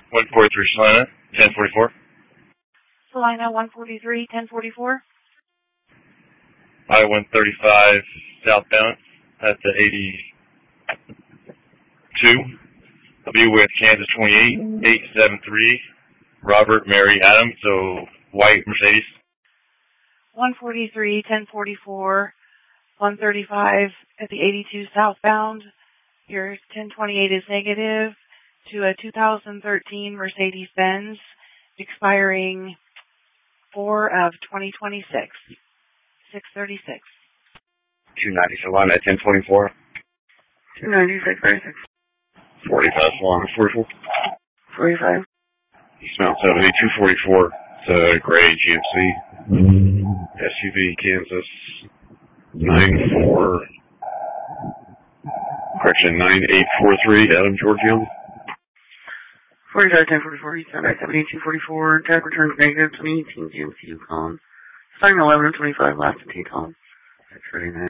143 Salina, 1044. Salina 143, 1044. I-135 southbound at the 82. I'll be with Kansas 28, 873. Robert, Mary, Adam, so white Mercedes. 143, 1044, 135 at the 82 southbound. Your 1028 is negative to a 2013 Mercedes-Benz expiring 4 of 2026, 636. 290 Salina, 1024. 296, 36. 45 Salina, 44. 45. East Mount 70, 244. It's a gray GMC. SUV, Kansas. 9843, Adam, Georgia. 45, 1044, East Side 70, 244. Tag returns negative 2018 GMC Yukon. Starting 11 and 25, last to T-Tom. 639.